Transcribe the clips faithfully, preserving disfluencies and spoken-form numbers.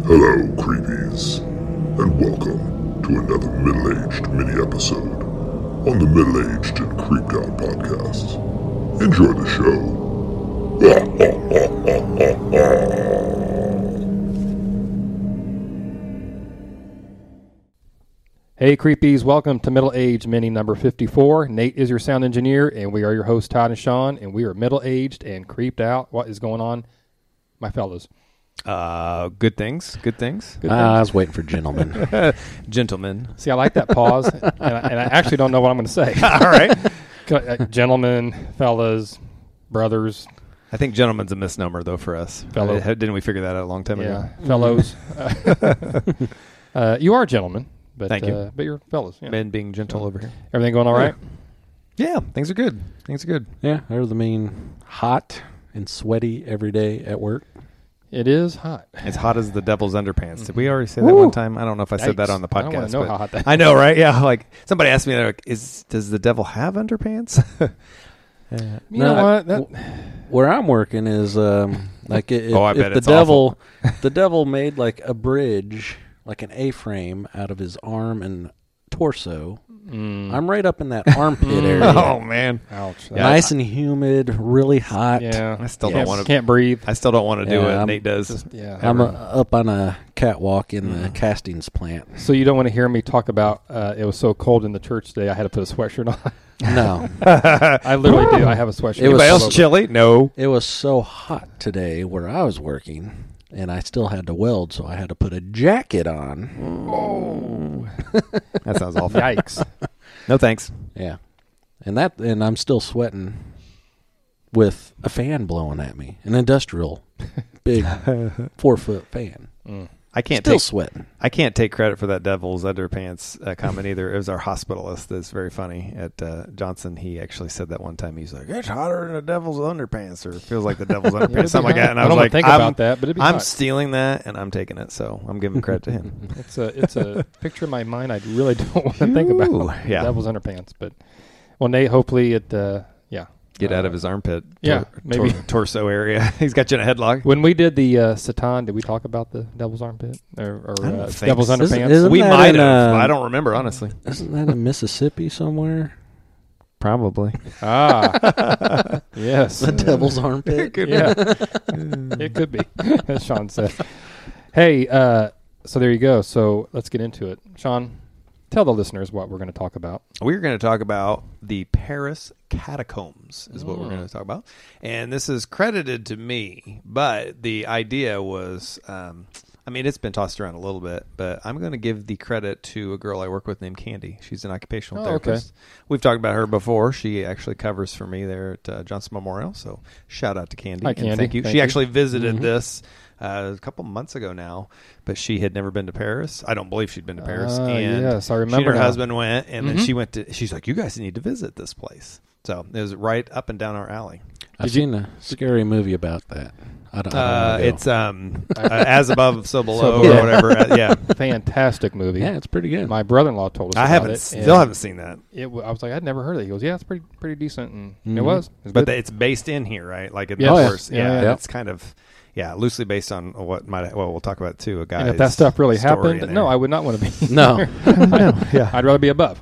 Hello, creepies, and welcome to another middle-aged mini-episode on the Middle-Aged and Creeped Out podcast. Enjoy the show. Hey creepies, welcome to Middle Aged Mini number fifty-four. Nate is your sound engineer, and we are your hosts, Todd and Sean, and we are middle-aged and creeped out. What is going on, my fellas? Uh, good things, good things. Good uh, things? I was waiting for gentlemen. Gentlemen. See, I like that pause, and, I, and I actually don't know what I'm going to say. All right. Uh, Gentlemen, fellas, brothers, I think gentlemen's a misnomer, though, for us. Fellow. Uh, didn't we figure that out a long time yeah, ago? fellows. uh, you are gentlemen, but Thank you. Uh, but you're fellas. Yeah. Men being gentle over here. Everything going all right? Yeah, things are good. Things are good. Yeah, other than being hot and sweaty every day at work. It is hot. It's hot as the devil's underpants. Did we already say that Woo. one time? I don't know if I said that Yikes. on the I don't wanna podcast. know but how hot that I know, right? Yeah, like somebody asked me, like, "Is does the devil have underpants?" uh, You No, know what? That, w- Where I'm working is um, like if, Oh, I if bet the it's devil, the devil made like a bridge, like an A-frame out of his arm and torso. mm, I'm right up in that armpit area. oh man, ouch. Yeah, nice and humid, really hot. Yeah. I still Can't- don't want to. Can't breathe. I still don't want to do Yeah, what I'm Nate does. Just, yeah. I'm uh, Ever. up on a catwalk in the Mm. castings plant. So you don't want to hear me talk about uh, it was so cold in the church today I had to put a sweatshirt on. No, I literally do. I have a sweatshirt. It was Anybody so- else chilly? No. it was so hot today where I was working, and I still had to weld, so I had to put a jacket on. Oh. That sounds awful. Yikes. No thanks. Yeah, and that, and I'm still sweating with a fan blowing at me, an industrial, big four foot fan. Mm. I can't Still take sweating. I can't take credit for that devil's underpants uh, comment either. It was our hospitalist that's very funny at uh, Johnson. He actually said that one time. He's like, "It's hotter than the devil's underpants," or it feels like the devil's Yeah, it'd underpants, be something like hot. that. And I, I was don't like, think I'm, about that, but it'd be I'm hot. stealing that and I'm taking it, so I'm giving credit to him. It's a it's a picture in my mind I really don't want to think about. Ooh, yeah. Devil's underpants, but well, Nate, hopefully it. Uh, yeah. Get Uh, out of his armpit, yeah, tor- maybe. tor- torso area. He's got you in a headlock. When we did the uh, Satan, did we talk about the devil's armpit or, or I don't uh, think devil's so. underpants? Isn't- isn't We that might in, have. uh, I don't remember honestly. Isn't that in Mississippi somewhere? Probably. ah, yes. The devil's armpit. Yeah, it could be, as Sean said. Hey, uh, so there you go. So let's get into it. Sean, tell the listeners what we're going to talk about. We're going to talk about the Paris catacombs is what we're Mm. going to talk about. And this is credited to me, but the idea was, um, I mean, it's been tossed around a little bit, but I'm going to give the credit to a girl I work with named Candy. She's an occupational Oh, okay. therapist. We've talked about her before. She actually covers for me there at uh, Johnson Memorial. So shout out to Candy. Hi, And Candy. thank you. Thank she you. actually visited Mhm. this uh, a couple months ago now, but she had never been to Paris. I don't believe she'd been to Paris. Uh, and yes, I she remember and her now. husband went, and then Mhm. she went to. She's like, "You guys need to visit this place." So it was right up and down our alley. I've Did you- seen a scary movie about that. I don't, I don't Uh, wanna go. it's um, uh, as above, so below, below. or whatever. Uh, yeah, Fantastic movie. yeah, it's pretty good. My brother-in-law told us I about haven't, it. still and haven't seen that, It, w- I was like, I'd never heard of it. He goes, yeah, it's pretty pretty decent, and it Mhm. was. It was but good. the, it's based in here, right? Like in Yes. the Oh, yeah. course, Yeah, yeah, yeah. and Yeah. it's kind of, yeah, loosely based on what might. Well, we'll talk about it too. A guy. and if that stuff really happened, in no, there. I would not want to be. no, yeah. I'd rather be above.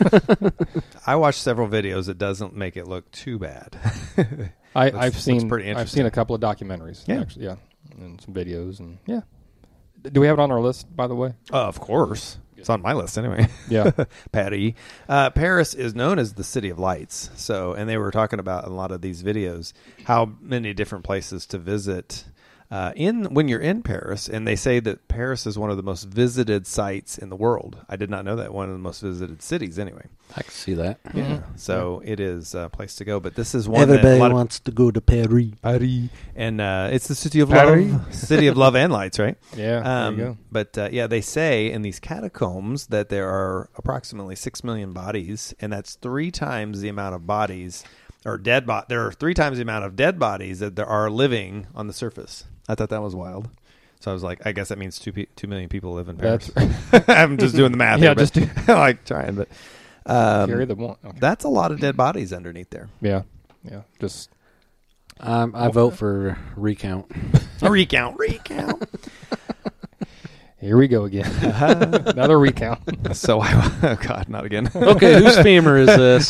I watched several videos. It doesn't make it look too bad. I, Looks- I've looks seen pretty I've interesting. seen a couple of documentaries. Yeah. actually, yeah, and some videos, and yeah. Do we have it on our list, by the way? Uh, of course, it's on my list anyway. Yeah. Patty. Uh, Paris is known as the City of Lights. So, and they were talking about in a lot of these videos how many different places to visit uh, in when you're in Paris. And they say that Paris is one of the most visited sites in the world. I did not know that. One of the most visited cities, anyway. I can see that. Yeah. So it is a place to go. But this is one that Everybody a lot of, wants to go to Paris. Paris, and uh, it's the City of Paris. Love, City of Love and Lights, right? Yeah. Um, there you go. But uh, yeah, they say in these catacombs that there are approximately six million bodies, and that's three times the amount of bodies or dead. Bo- there are three times the amount of dead bodies that there are living on the surface. I thought that was wild. So I was like, I guess that means two pe- two million people live in Paris. I'm just doing the math. Yeah, here, just but, like trying, but um, Carry the one. Okay. that's a lot of dead bodies underneath there. Yeah. Yeah. Just Um, I vote for recount. recount, recount. Here we go again. Another recount. So I, oh God, not again. Okay, whose femur is this?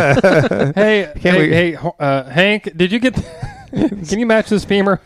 hey, Can't hey, we- hey, uh, Hank, did you get? Can you match this femur?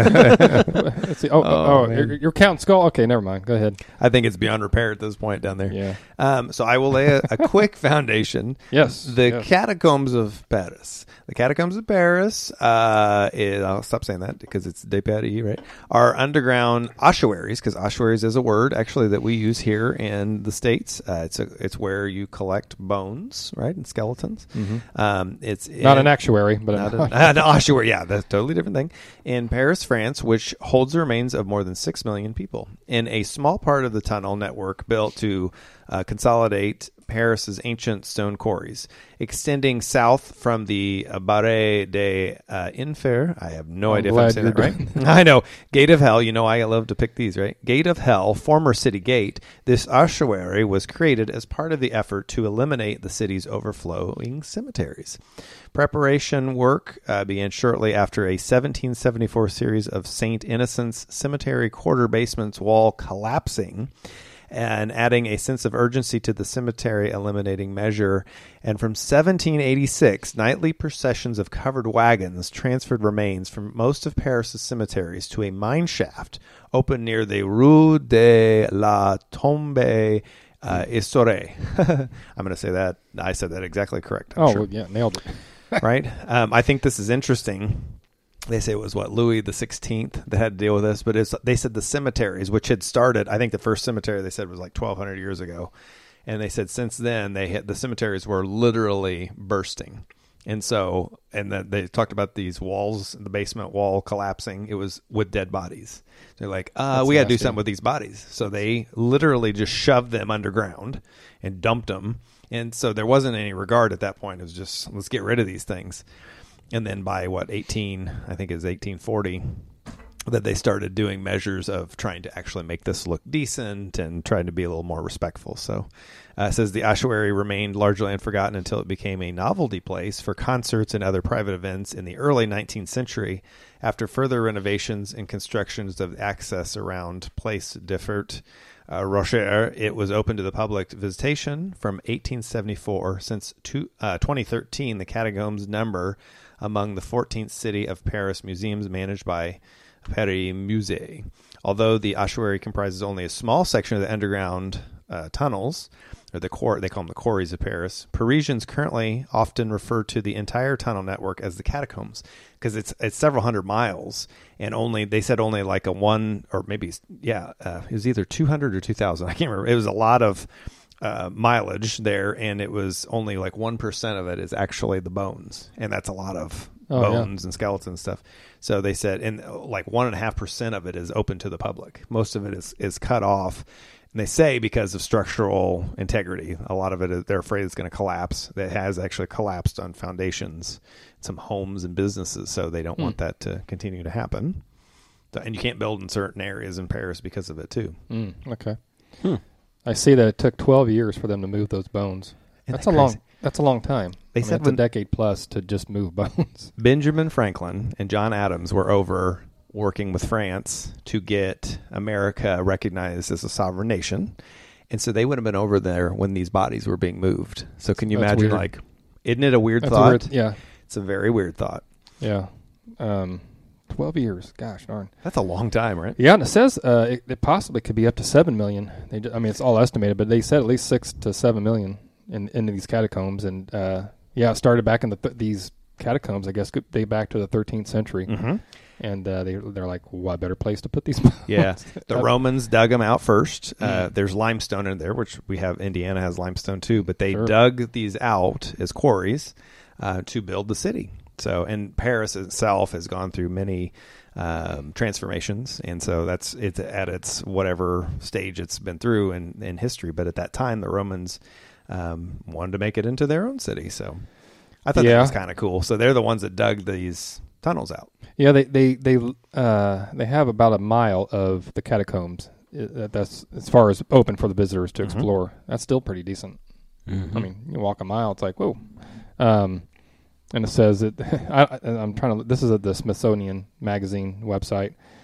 Let's see. Oh, oh, Oh, oh man. you're, you're counting skull. Okay, never mind. Go ahead. I think it's beyond repair at this point down there. Yeah. Um, so I will lay a, a quick foundation. Yes. The yes. catacombs of Paris. The catacombs of Paris, uh, is, I'll stop saying that because it's de Paris, right? Are underground ossuaries, because ossuaries is a word actually that we use here in the States. Uh, it's a, it's where you collect bones, right, and skeletons. Mm-hmm. Um, it's Not in- an actuary, but Not an, an, an ossuary, yeah, that's a totally different thing. In Paris, France, which holds the remains of more than six million people, in a small part of the tunnel network built to uh, consolidate Paris's ancient stone quarries, extending south from the uh, Barre des uh, Enfers. I have no I'm idea if I'm glad saying that you're right. doing I know. Gate of Hell. You know I love to pick these, right? Gate of Hell, former city gate. This ossuary was created as part of the effort to eliminate the city's overflowing cemeteries. Preparation work uh, began shortly after a seventeen seventy-four series of Saint Innocent's Cemetery quarter basement's wall collapsing and adding a sense of urgency to the cemetery eliminating measure. And from seventeen eighty-six, nightly processions of covered wagons transferred remains from most of Paris's cemeteries to a mine shaft open near the Rue de la Tombe uh, Isore. I'm going to say that. I said that exactly correct. I'm oh, sure. well, yeah, nailed it. Right? Um, I think this is interesting. They say it was, what, Louis the sixteenth that had to deal with this, but it's, they said the cemeteries, which had started, I think the first cemetery they said was like twelve hundred years ago. And they said since then, they had, the cemeteries were literally bursting. And so, and then they talked about these walls, the basement wall collapsing. It was with dead bodies. They're like, uh, That's we got to do nasty. something with these bodies. So they literally just shoved them underground and dumped them. And so there wasn't any regard at that point. It was just, let's get rid of these things. And then by what, eighteen, I think it was eighteen forty, that they started doing measures of trying to actually make this look decent and trying to be a little more respectful. So uh, it says the ossuary remained largely unforgotten until it became a novelty place for concerts and other private events in the early nineteenth century. After further renovations and constructions of access around Place des Fêtes, Uh, Rocher, it was open to the public visitation from eighteen seventy-four. Since two, uh, twenty thirteen, the catacombs number among the fourteenth city of Paris museums managed by Paris Musée. Although the ossuary comprises only a small section of the underground uh, tunnels, or the core, they call them the quarries of Paris, Parisians currently often refer to the entire tunnel network as the catacombs because it's it's several hundred miles, and only they said only like a one or maybe yeah uh, it was either two hundred or two thousand. I can't remember. It was a lot of uh, mileage there, and it was only like one percent of it is actually the bones, and that's a lot of Oh, yeah. bones and skeleton stuff. So they said, and like one and a half percent of it is open to the public. Most of it is is cut off. And they say because of structural integrity, a lot of it is, they're afraid it's going to collapse. It has actually collapsed on foundations, some homes and businesses, so they don't Hmm. want that to continue to happen. So, and you can't build in certain areas in Paris because of it too. Mm, okay. Hmm. I see that it took twelve years for them to move those bones. Isn't That's that a long. crazy? That's a long time. They I mean, said it's when- a decade plus to just move bones. Benjamin Franklin and John Adams were over working with France to get America recognized as a sovereign nation. And so they would have been over there when these bodies were being moved. So can you That's imagine, weird. like, isn't it a weird That's a thought? weird- yeah, It's a very weird thought. yeah. Um, twelve years. Gosh darn. That's a long time, right? Yeah, and it says uh, it, it possibly could be up to seven million. They, ju- I mean, it's all estimated, but they said at least six to seven million in in these catacombs. And uh, yeah, it started back in the th- these catacombs. I guess could date back to the thirteenth century. Mm-hmm. And uh, they they're like, well, what better place to put these bones? Yeah. The Uh, Romans dug them out first. Uh, there's limestone in there, which we have. Indiana has limestone too, but they Sure. dug these out as quarries uh, to build the city. So, and Paris itself has gone through many um, transformations, and so that's it's at its whatever stage it's been through in, in history. But at that time, the Romans um, wanted to make it into their own city. So, I thought that Yeah. was kind of cool. So they're the ones that dug these tunnels out. Yeah, they they they uh, they have about a mile of the catacombs. Uh, That's as far as open for the visitors to Mhm. explore. That's still pretty decent. Mhm. I mean, you walk a mile, it's like whoa. Um, and it says that I, I- I'm trying to. This is at the Smithsonian Magazine website.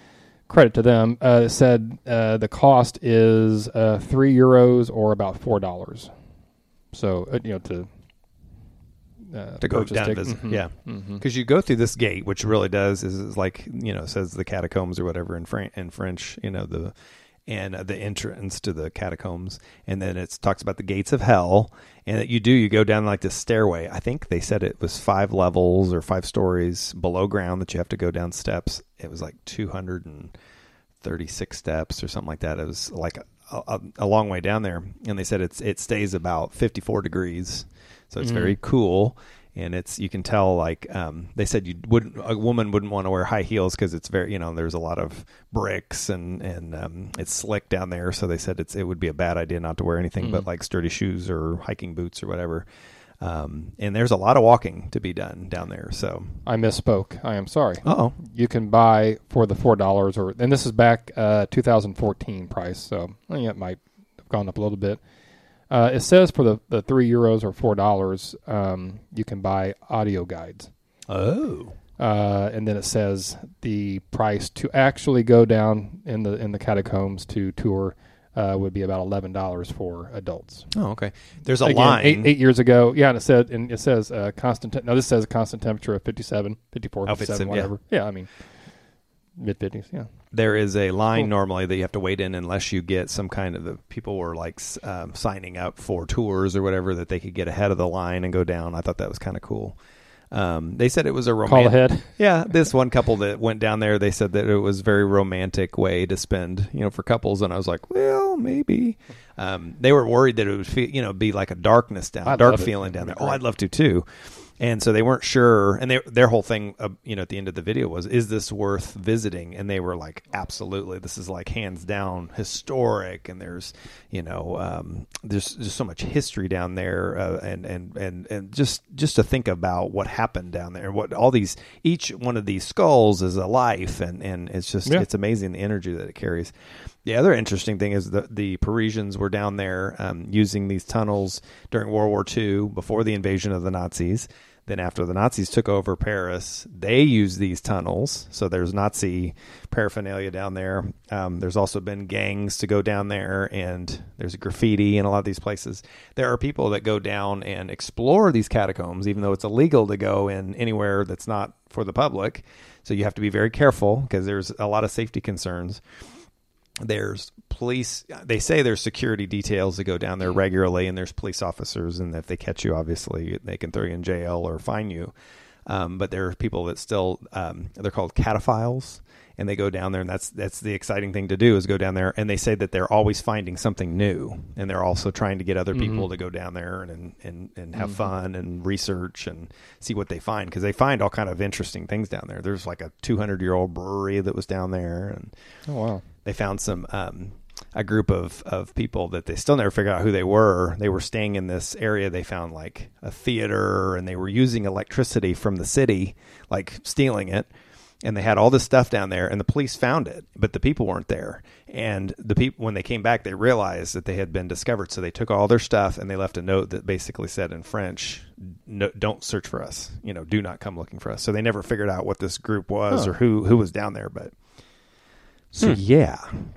credit to them. Uh, it said uh, the cost is uh, three euros or about four dollars. So uh, you know to uh, to go purchase down and tick- visit. mhm, Yeah, mhm. because you go through this gate, which really does is, is like you know says the catacombs or whatever in Fran- in French. You know the and uh, the entrance to the catacombs, and then it talks about the gates of hell. And that you do you go down like this stairway. I think they said it was five levels or five stories below ground that you have to go down steps. It was like two hundred thirty-six steps or something like that. It was like a, a, a long way down there, and they said it's it stays about fifty-four degrees, so it's Mm. very cool. And it's you can tell like um, they said you wouldn't a woman wouldn't want to wear high heels because it's very you know there's a lot of bricks and and um, it's slick down there. So they said it's it would be a bad idea not to wear anything Mm. but like sturdy shoes or hiking boots or whatever. Um, and there's a lot of walking to be done down there. So I misspoke. I am sorry. oh You can buy for the four dollars, or and this is back uh, two thousand fourteen price, so well, yeah, it might have gone up a little bit. Uh, it says for the, the three euros or four dollars, um, you can buy audio guides, oh uh, and then it says the price to actually go down in the in the catacombs to tour uh, would be about eleven dollars for adults. oh okay. There's a Again, line. eight, eight years ago, yeah, and it said and it says uh, constant. Te- no, this says a constant temperature of fifty-seven, fifty-four, Oh, fifty-seven, fifty-seven, whatever. Yeah, I mean mid fifties. Yeah. There is a line Cool. normally that you have to wait in unless you get some kind of the people were like s- um, signing up for tours or whatever that they could get ahead of the line and go down. I thought that was kind of cool. Um, they said it was a romantic. Call ahead. Yeah, this one couple that went down there, they said that it was a very romantic way to spend, you know, for couples. And I was like, well, maybe. Um, they were worried that it would, feel, you know, be like a darkness down, I'd dark love it. feeling down there. It'd be Oh, great. I'd love to too. And so they weren't sure. And they, their whole thing, uh, you know, at the end of the video was, is this worth visiting? And they were like, absolutely. This is like hands down historic. And there's, you know, um, there's just so much history down there. Uh, and, and, and, and just, just to think about what happened down there, what all these, each one of these skulls is a life. And, and it's just, Yeah. it's amazing the energy that it carries. The other interesting thing is the the Parisians were down there um, using these tunnels during World War Two before the invasion of the Nazis. Then after the Nazis took over Paris, they used these tunnels. So there's Nazi paraphernalia down there. Um, there's also been gangs to go down there, and there's graffiti in a lot of these places. There are people that go down and explore these catacombs, even though it's illegal to go in anywhere that's not for the public. So you have to be very careful because there's a lot of safety concerns. There's police. They say there's security details that go down there regularly, and there's police officers. And if they catch you, obviously, they can throw you in jail or fine you. Um, but there are people that still, um, they're called cataphiles, and they go down there, and that's that's the exciting thing to do is go down there. And they say that they're always finding something new, and they're also trying to get other people Mhm. to go down there and and and have Mhm. fun and research and see what they find, because they find all kind of interesting things down there. There's like a two hundred year old brewery that was down there, and Oh wow. they found some um, a group of, of people that they still never figured out who they were. They were staying in this area. They found like a theater, and they were using electricity from the city, like stealing it. And they had all this stuff down there, and the police found it, but the people weren't there. And the people, when they came back, they realized that they had been discovered. So they took all their stuff, and they left a note that basically said in French, no, "Don't search for us. You know, do not come looking for us." So they never figured out what this group was Huh. or who who was down there. But so Hmm. yeah,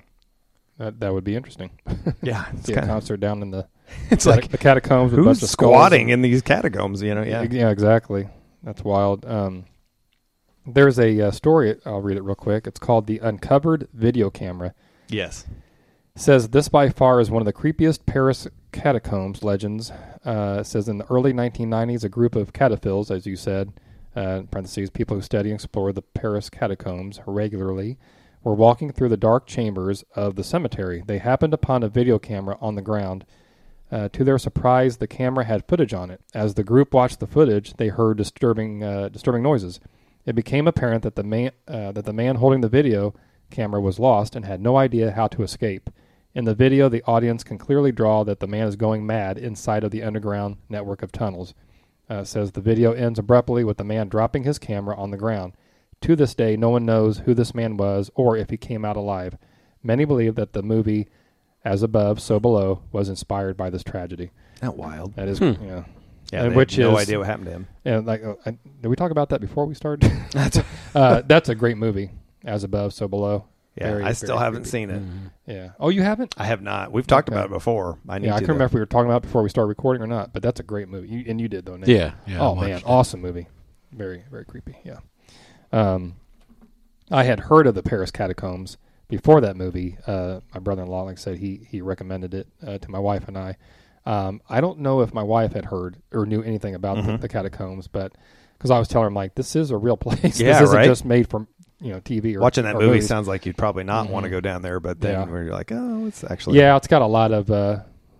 That that would be interesting. yeah, it's See a kind of concert down in the it's cata- like the catacombs with a bunch who's of skulls squatting and- in these catacombs? You know, yeah. yeah, exactly. That's wild. Um, there's a uh, story. I'll read it real quick. It's called "The Uncovered Video Camera." Yes. It says this by far is one of the creepiest Paris catacombs legends. Uh, it says in the early nineteen nineties, a group of cataphiles, as you said, uh, in parentheses, people who study and explore the Paris catacombs regularly, were walking through the dark chambers of the cemetery. They happened upon a video camera on the ground. Uh, to their surprise, the camera had footage on it. As the group watched the footage, they heard disturbing uh, disturbing noises. It became apparent that the man uh, that the man holding the video camera was lost and had no idea how to escape. In the video, the audience can clearly draw that the man is going mad inside of the underground network of tunnels. Uh, it says the video ends abruptly with the man dropping his camera on the ground. To this day, no one knows who this man was or if he came out alive. Many believe that the movie As Above, So Below was inspired by this tragedy. Not wild. That is, Hmm. yeah. Yeah, And they which have no is- idea what happened to him. And like, uh, I, did we talk about that before we started? uh, that's a great movie, As Above, So Below. Yeah, Very, I still very haven't creepy. seen it. Mhm. Yeah. Oh, you haven't? I have not. We've talked Okay. about it before. I need Yeah, I to. couldn't remember if we were talking about it before we started recording or not, but that's a great movie. You, and you did, though, Nick. Yeah, yeah. I Oh, watched man. it. Awesome movie. Very, very creepy. Yeah. Um, I had heard of the Paris Catacombs before that movie. Uh, my brother-in-law, like I said, he, he recommended it uh, to my wife and I. Um, I don't know if my wife had heard or knew anything about Mhm. the, the catacombs, but because I was telling her, I'm like, this is a real place. Yeah, this isn't right? just made from, you know, T V or Watching that or movie movies. sounds like you'd probably not want to Mhm. go down there, but then Yeah. where you're like, oh, it's actually. Yeah, it's got a lot of, uh,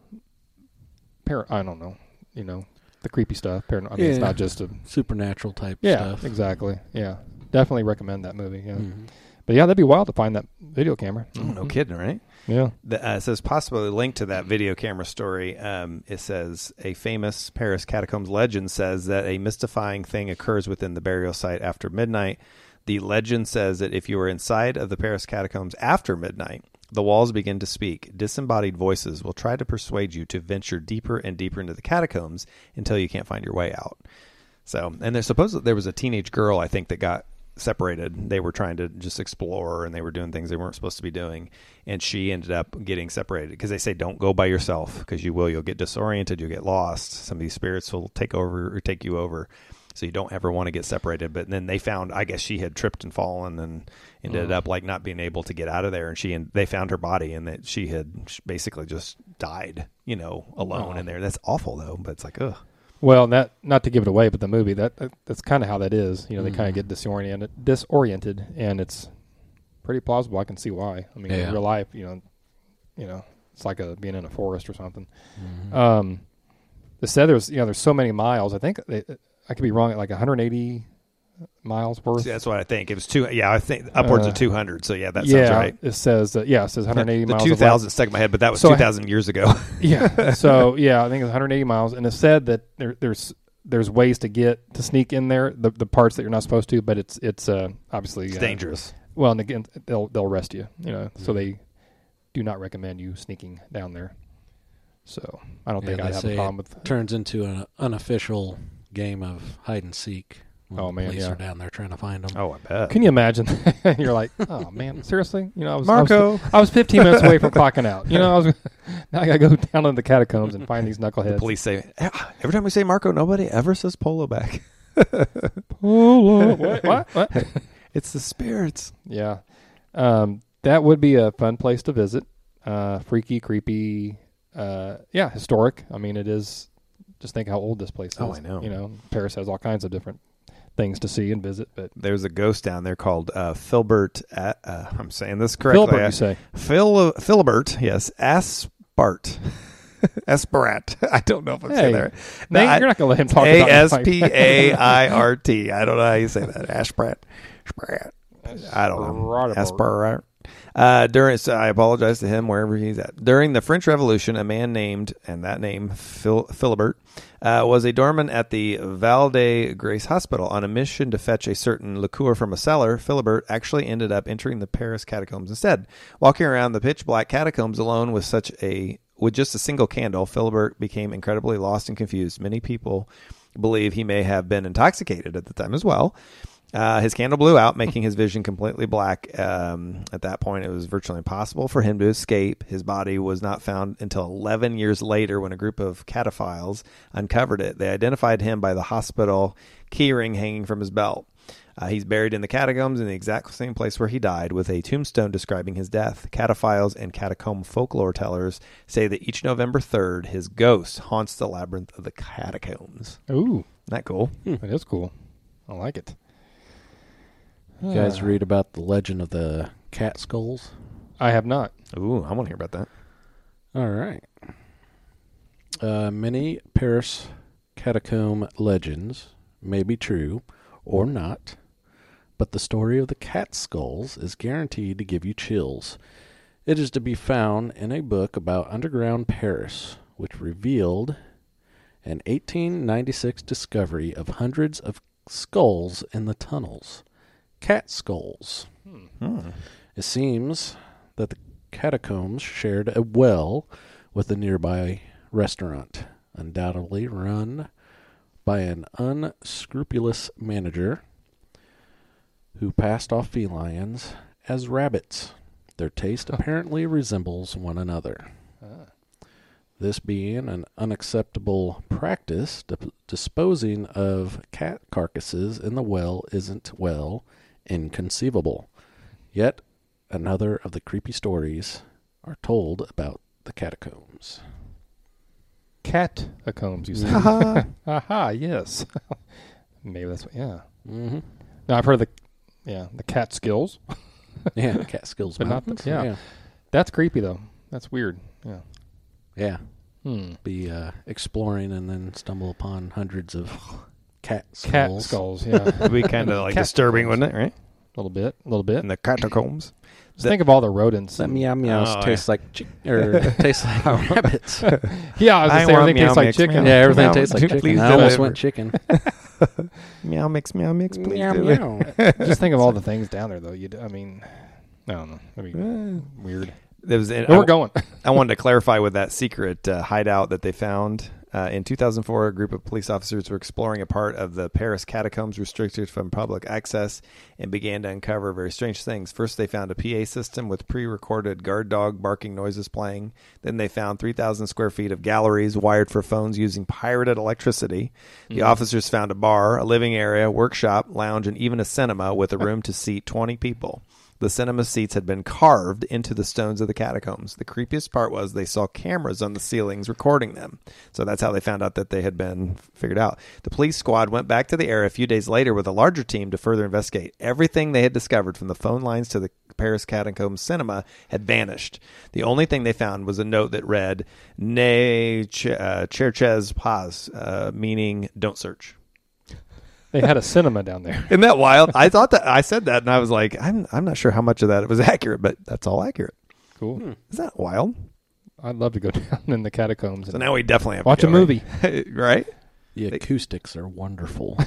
par- I don't know, you know, the creepy stuff. Paran- I mean, it's Yeah. not just a, Supernatural type yeah, stuff. exactly. Yeah. Definitely recommend that movie. Yeah. Mhm. But yeah, that'd be wild to find that video camera. Oh, no Mhm. kidding, right? Yeah. The, uh, it says possibly linked to that video camera story. Um, it says a famous Paris catacombs legend says that a mystifying thing occurs within the burial site after midnight. The legend says that if you are inside of the Paris catacombs after midnight, the walls begin to speak. Disembodied voices will try to persuade you to venture deeper and deeper into the catacombs until you can't find your way out. So, and there's supposed there was a teenage girl, I think, that got separated. They were trying to just explore, and they were doing things they weren't supposed to be doing, and she ended up getting separated because they say don't go by yourself because you will you'll get disoriented, you'll get lost, some of these spirits will take over or take you over, so you don't ever want to get separated. But then they found, I guess she had tripped and fallen and ended Oh. up like not being able to get out of there, and she and they found her body, and that she had basically just died, you know, alone Oh. in there. That's awful though, but it's like, ugh. Well, that not to give it away, but the movie that, that that's kind of how that is. You know, they kind Mhm. of get disoriented, disoriented, and it's pretty plausible. I can see why. I mean, Yeah. in real life, you know, you know, it's like a, being in a forest or something. Mhm. Um, they said there's you know there's so many miles. I think they, I could be wrong at like one hundred eighty miles worth. See, that's what I think. It was two. Yeah, I think upwards Uh, of two hundred. So yeah, that yeah, sounds right. it says uh, yeah, it says one hundred eighty the miles. two of left. thousand stuck in my head, but that was So I- two thousand years ago. Yeah. So yeah, I think it's one hundred eighty miles, and it said that there, there's there's ways to get to sneak in there, the the parts that you're not supposed to, but it's it's uh, obviously It's uh, dangerous. Well, and again, they'll they'll arrest you, you know. So they do not recommend you sneaking down there. So I don't Yeah, think they I have say a problem with. Turns into an unofficial game of hide and seek. when Oh, the man, police yeah. are down there trying to find them. Oh, I bet. Can you imagine? You're like, oh man, seriously? You know, I was Marco. I was, I was fifteen minutes away from clocking out. You know, I was now I got to go down in the catacombs and find these knuckleheads. Police say every time we say Marco, nobody ever says Polo back. Polo. What? What? What? It's the spirits. Yeah. Um, that would be a fun place to visit. Uh, freaky, creepy. Uh, yeah, historic. I mean, it is. Just think how old this place is. Oh, I know. You know, Paris has all kinds of different things to see and visit. But There's a ghost down there called uh, Filbert. Uh, uh, I'm saying this correctly. Philbert, you say? Phil Filbert. Yes, Aspart. Esperat. I don't know if I'm Hey, saying that right. Nate, I- you're not going to let him talk A about S my- P A I R T. I don't know how you say that. Asprat. Asprat. I don't know. Aspart. Uh, during, so I apologize to him wherever he's at. During the French Revolution, a man named, and that name, Phil, Philibert, uh, was a doorman at the Val de Grace Hospital. On a mission to fetch a certain liqueur from a cellar, Philibert actually ended up entering the Paris catacombs instead. Walking around the pitch black catacombs alone with such a with just a single candle, Philibert became incredibly lost and confused. Many people believe he may have been intoxicated at the time as well. Uh, his candle blew out, making his vision completely black. Um, at that point, it was virtually impossible for him to escape. His body was not found until eleven years later when a group of cataphiles uncovered it. They identified him by the hospital keyring hanging from his belt. Uh, he's buried in the catacombs in the exact same place where he died, with a tombstone describing his death. Cataphiles and catacomb folklore tellers say that each November third, his ghost haunts the labyrinth of the catacombs. Ooh, Isn't that cool? that is cool. I like it. You guys Ah. read about the legend of the cat skulls? I have not. Ooh, I want to hear about that. All right. Uh, many Paris catacomb legends may be true or not, but the story of the cat skulls is guaranteed to give you chills. It is to be found in a book about underground Paris, which revealed an eighteen ninety-six discovery of hundreds of skulls in the tunnels. Cat skulls. Hmm. It seems that the catacombs shared a well with a nearby restaurant, undoubtedly run by an unscrupulous manager who passed off felines as rabbits. Their taste apparently resembles one another. Ah. This being an unacceptable practice, di- disposing of cat carcasses in the well isn't, well, inconceivable. Yet another of the creepy stories are told about the catacombs. Catacombs, you said. Haha. Aha, yes. Maybe that's what, yeah. Mm-hmm. Now, I've heard the, yeah, the cat skills. Yeah, cat skills But not the- mountains. yeah. yeah. That's creepy, though. That's weird. Yeah. Yeah. Hmm. Be uh, exploring and then stumble upon hundreds of cat skulls. Cat skulls, yeah. It'd be kind of like Cat disturbing, skulls. wouldn't it? Right? A little bit, a little bit. In the catacombs. Just that- think of all the rodents. That and- meow meows Oh, tastes like chick or tastes like rabbits. yeah, I was I going to say want everything tastes meow like mix, chicken. meow. Yeah, everything Meow, tastes like chicken. please I almost deliver. went chicken. Meow mix, meow mix, please. meow do it. meow. Just think of all the things down there, though. You, I mean, I don't know. That'd be Uh, weird. There was, Where we're going. I wanted to clarify with that secret uh, hideout that they found. Uh, in two thousand four, a group of police officers were exploring a part of the Paris catacombs restricted from public access and began to uncover very strange things. First, they found a P A system with pre-recorded guard dog barking noises playing. Then they found three thousand square feet of galleries wired for phones using pirated electricity. The Mhm. officers found a bar, a living area, workshop, lounge, and even a cinema with a room to seat twenty people. The cinema seats had been carved into the stones of the catacombs. The creepiest part was they saw cameras on the ceilings recording them. So that's how they found out that they had been figured out. The police squad went back to the area a few days later with a larger team to further investigate. Everything they had discovered, from the phone lines to the Paris catacombs cinema, had vanished. The only thing they found was a note that read, Ne ch- uh, cherchez pas, uh, meaning don't search. They had a cinema down there. Isn't that wild? I thought that I said that, and I was like, I'm I'm not sure how much of that was accurate, but that's all accurate. Cool. Isn't that wild? I'd love to go down in the catacombs. So and now we definitely have watch to a go, movie. right? Right? The acoustics are wonderful.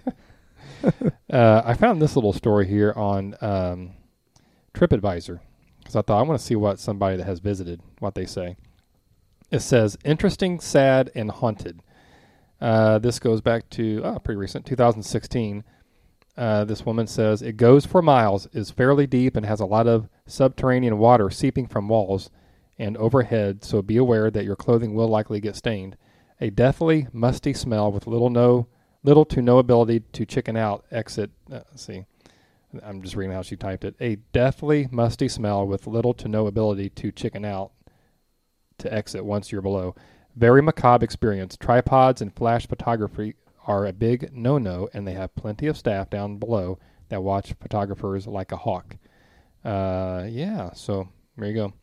Uh, I found this little story here on um, TripAdvisor because I thought I want to see what somebody that has visited, what they say. It says, interesting, sad, and haunted. Uh, this goes back to, oh, pretty recent, two thousand sixteen. Uh, this woman says, it goes for miles, is fairly deep, and has a lot of subterranean water seeping from walls and overhead, so be aware that your clothing will likely get stained. A deathly, musty smell with little no, little to no ability to chicken out. Exit. Uh, let's see, I'm just reading how she typed it. A deathly, musty smell with little to no ability to chicken out. To exit once you're below. Very macabre experience. Tripods and flash photography are a big no-no, and they have plenty of staff down below that watch photographers like a hawk. Uh, yeah, so there you go.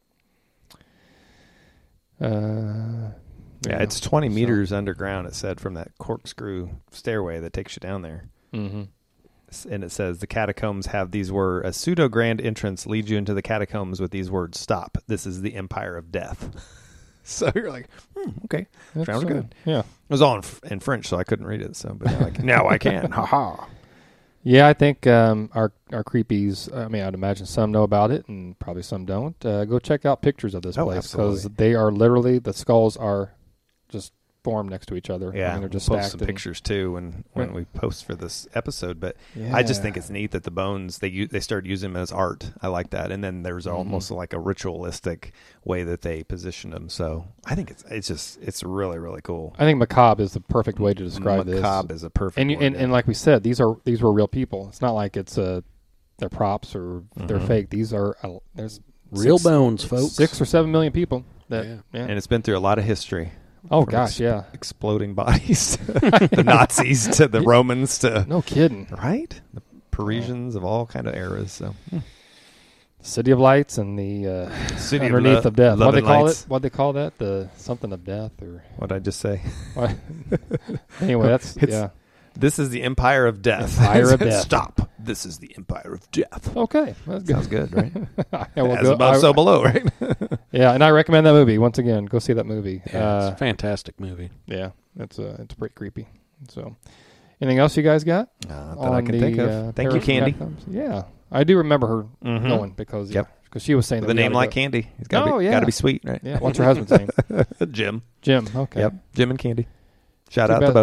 Uh, there Yeah, you it's go. twenty So- meters underground, it said, from that corkscrew stairway that takes you down there. Mhm. S- And it says the catacombs have these words, a pseudo grand entrance leads you into the catacombs with these words, stop. This is the empire of death. So you're like, hmm, okay. That's, Sounds uh, good. Yeah. It was all in, f- in French, so I couldn't read it. So, but now I can. Now I can. Ha ha. Yeah, I think um, our our creepies. I mean, I'd imagine some know about it, and probably some don't. Uh, go check out pictures of this Oh, place because absolutely. they are literally the skulls are just formed next to each other. Yeah, I mean, they're just we'll post stacked. some and- pictures too when, when Right. we post for this episode. But I just Yeah. think it's neat that the bones they u- they started using them as art. I like that. And then there's Mhm. almost like a ritualistic way that they position them. So I think it's it's just it's really really cool. I think macabre is the perfect way to describe Macabre this. is a perfect And, you, word, and yeah. and like we said, these are these were real people. It's not like it's uh, they're props or they're Mhm. fake. These are uh, there's Real six, bones, folks. six or seven million people. That Yeah. yeah. and it's been through a lot of history. Oh from gosh, ex- yeah. exploding bodies, the Nazis to the Romans to No kidding. right, the Parisians of all kind of eras. So City of Lights and the uh, City of underneath Lo- of death. What Love they and call Lights. it? What they call that? The something of death or what I just say. what? Anyway, that's It's- yeah. This is the empire of death. Empire of death. Stop. This is the empire of death. Okay, that's good. Sounds good, right? I will As go- above, I- so below, right? Yeah, and I recommend that movie once again. Go see that movie. Yeah, uh, it's a fantastic movie. yeah, it's uh, it's pretty creepy. So, anything else you guys got? Uh, that I on can the, think of. uh, Thank you, Paris Candy. Catacombs? Yeah, I do remember her Mhm. going because Yep. because she was saying With that a we name gotta like go- Candy. He's got to Oh, be, yeah. gotta be sweet, right? Yeah, what's her husband's name? Jim. Jim. Okay. Yep. Jim and Candy. Shout Too out to bad- both.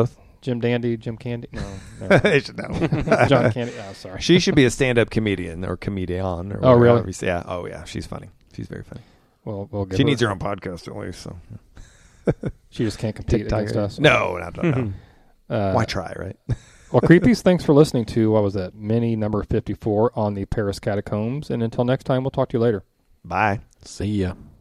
Jim Dandy, Jim Candy. No, no. They should know. John Candy. Oh, sorry. She should be a stand-up comedian or comedian. Or Oh, really? however you say- Yeah. Oh, yeah. She's funny. She's very funny. Well, we'll give She her- needs her own podcast at least. So She just can't compete TikTok. against us. No, not, not, no. Uh, Why try, right? Well, Creepies, thanks for listening to, what was that, mini number fifty-four on the Paris Catacombs. And until next time, we'll talk to you later. Bye. See ya.